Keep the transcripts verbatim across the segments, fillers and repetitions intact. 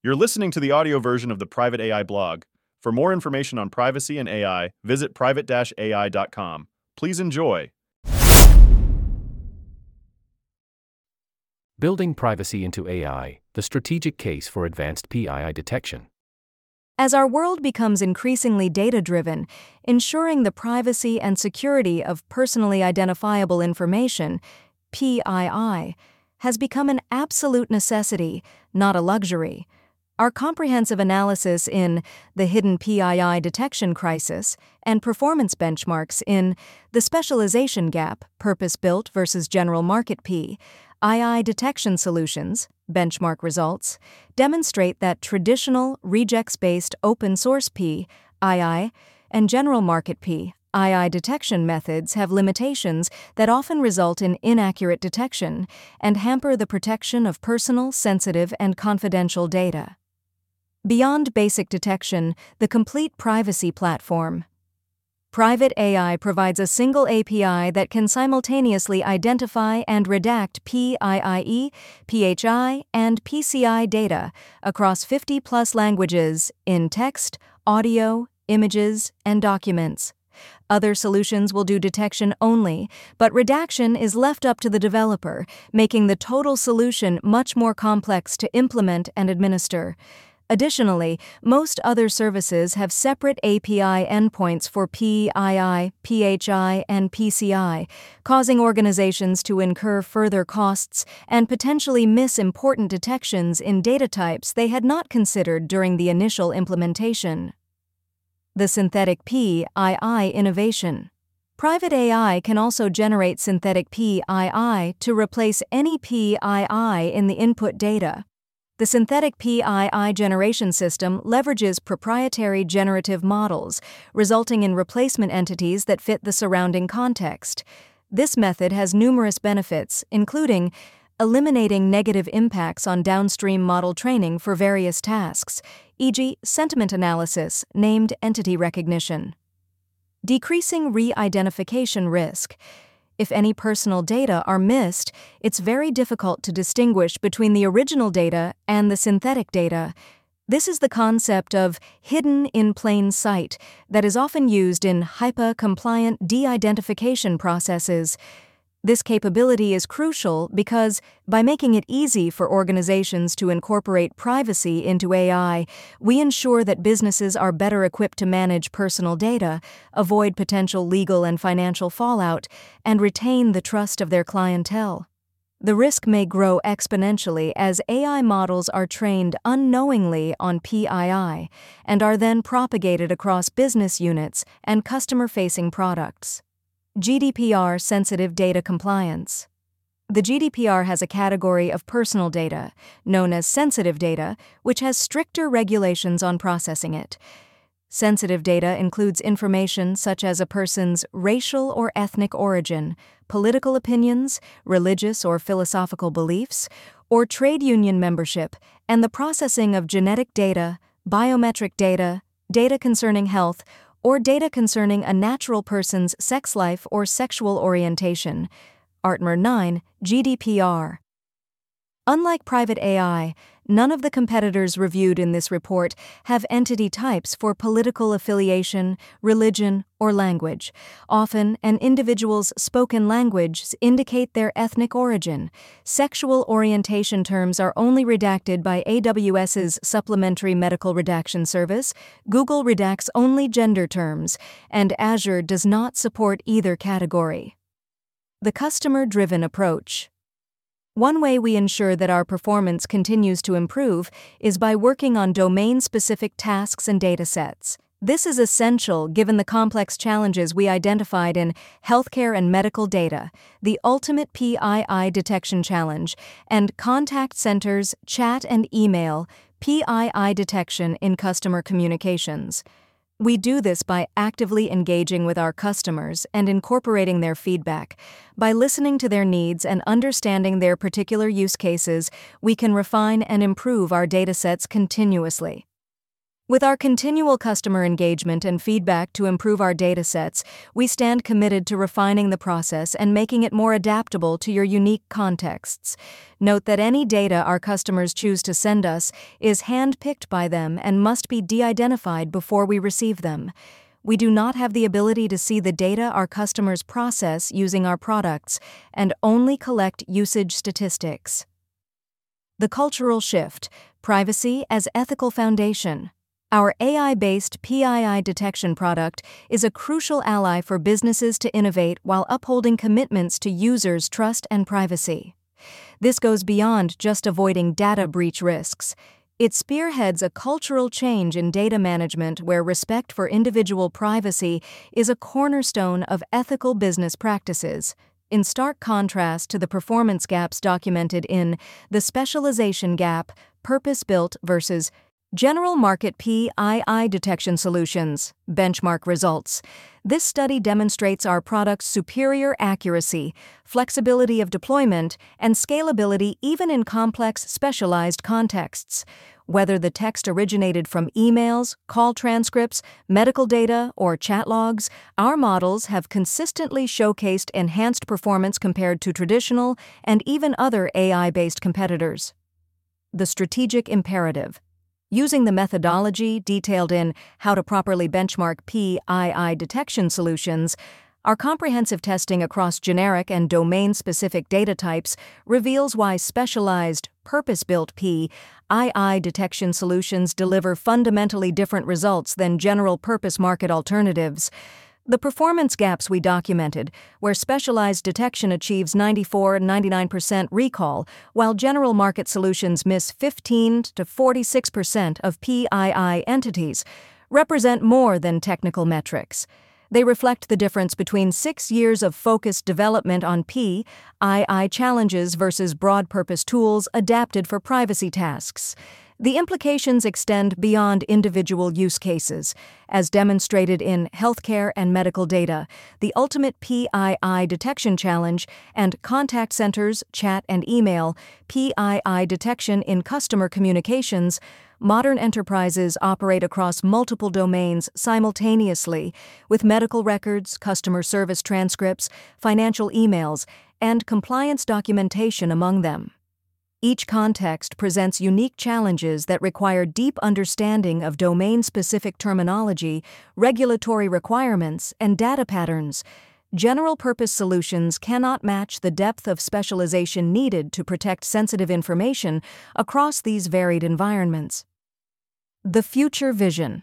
You're listening to the audio version of the Private A I blog. For more information on privacy and A I, visit private dash A I dot com. Please enjoy. Building privacy into A I, the strategic case for advanced P I I detection. As our world becomes increasingly data-driven, ensuring the privacy and security of personally identifiable information, P I I, has become an absolute necessity, not a luxury. Our comprehensive analysis in The Hidden P I I Detection Crisis and performance benchmarks in The Specialization Gap, Purpose-Built versus General Market P I I Detection Solutions, benchmark results, demonstrate that traditional, regex-based open-source P I I and general market P I I detection methods have limitations that often result in inaccurate detection and hamper the protection of personal, sensitive, and confidential data. Beyond basic detection, the complete privacy platform. Private A I provides a single A P I that can simultaneously identify and redact P I I E, P H I, and P C I data across fifty plus languages in text, audio, images, and documents. Other solutions will do detection only, but redaction is left up to the developer, making the total solution much more complex to implement and administer. Additionally, most other services have separate A P I endpoints for P I I, P H I, and P C I, causing organizations to incur further costs and potentially miss important detections in data types they had not considered during the initial implementation. The synthetic P I I innovation. Private A I can also generate synthetic P I I to replace any P I I in the input data. The synthetic P I I generation system leverages proprietary generative models, resulting in replacement entities that fit the surrounding context. This method has numerous benefits, including eliminating negative impacts on downstream model training for various tasks, for example sentiment analysis, named entity recognition. Decreasing re-identification risk. If any personal data are missed, it's very difficult to distinguish between the original data and the synthetic data. This is the concept of hidden in plain sight that is often used in HIPAA-compliant de-identification processes. This capability is crucial because, by making it easy for organizations to incorporate privacy into A I, we ensure that businesses are better equipped to manage personal data, avoid potential legal and financial fallout, and retain the trust of their clientele. The risk may grow exponentially as A I models are trained unknowingly on P I I and are then propagated across business units and customer-facing products. G D P R-sensitive data compliance. The G D P R has a category of personal data, known as sensitive data, which has stricter regulations on processing it. Sensitive data includes information such as a person's racial or ethnic origin, political opinions, religious or philosophical beliefs, or trade union membership, and the processing of genetic data, biometric data, data concerning health, or data concerning a natural person's sex life or sexual orientation. Artmer nine, G D P R. Unlike private A I, none of the competitors reviewed in this report have entity types for political affiliation, religion, or language. Often, an individual's spoken language indicate their ethnic origin. Sexual orientation terms are only redacted by AWS's supplementary medical redaction service, Google redacts only gender terms, and Azure does not support either category. The customer-driven approach. One way we ensure that our performance continues to improve is by working on domain-specific tasks and datasets. This is essential given the complex challenges we identified in healthcare and medical data, the ultimate P I I detection challenge, and contact centers, chat and email, P I I detection in customer communications. We do this by actively engaging with our customers and incorporating their feedback. By listening to their needs and understanding their particular use cases, we can refine and improve our datasets continuously. With our continual customer engagement and feedback to improve our datasets, we stand committed to refining the process and making it more adaptable to your unique contexts. Note that any data our customers choose to send us is hand-picked by them and must be de-identified before we receive them. We do not have the ability to see the data our customers process using our products and only collect usage statistics. The cultural shift: privacy as ethical foundation. Our A I-based P I I detection product is a crucial ally for businesses to innovate while upholding commitments to users' trust and privacy. This goes beyond just avoiding data breach risks. It spearheads a cultural change in data management where respect for individual privacy is a cornerstone of ethical business practices, in stark contrast to the performance gaps documented in The Specialization Gap: Purpose-Built versus General Market P I I Detection Solutions. Benchmark results. This study demonstrates our product's superior accuracy, flexibility of deployment, and scalability even in complex, specialized contexts. Whether the text originated from emails, call transcripts, medical data, or chat logs, our models have consistently showcased enhanced performance compared to traditional and even other A I-based competitors. The strategic imperative. Using the methodology detailed in How to Properly Benchmark P I I Detection Solutions, our comprehensive testing across generic and domain-specific data types reveals why specialized, purpose-built P I I detection solutions deliver fundamentally different results than general-purpose market alternatives. The performance gaps we documented, where specialized detection achieves ninety-four to ninety-nine percent recall, while general market solutions miss fifteen to forty-six percent of P I I entities, represent more than technical metrics. They reflect the difference between six years of focused development on P I I challenges versus broad-purpose tools adapted for privacy tasks. The implications extend beyond individual use cases. As demonstrated in Healthcare and Medical Data, the Ultimate P I I Detection Challenge, and Contact Centers, Chat and Email, P I I Detection in Customer Communications, modern enterprises operate across multiple domains simultaneously, with medical records, customer service transcripts, financial emails, and compliance documentation among them. Each context presents unique challenges that require deep understanding of domain-specific terminology, regulatory requirements, and data patterns. General-purpose solutions cannot match the depth of specialization needed to protect sensitive information across these varied environments. The future vision.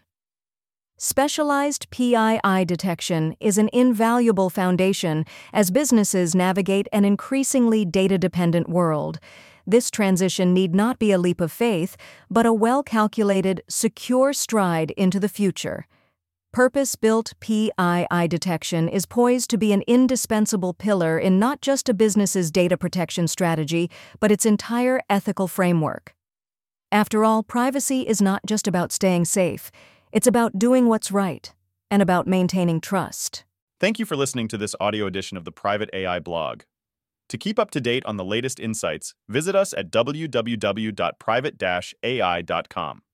Specialized P I I detection is an invaluable foundation as businesses navigate an increasingly data-dependent world. This transition need not be a leap of faith, but a well-calculated, secure stride into the future. Purpose-built P I I detection is poised to be an indispensable pillar in not just a business's data protection strategy, but its entire ethical framework. After all, privacy is not just about staying safe. It's about doing what's right, and about maintaining trust. Thank you for listening to this audio edition of the Private A I blog. To keep up to date on the latest insights, visit us at w w w dot private dash a i dot com.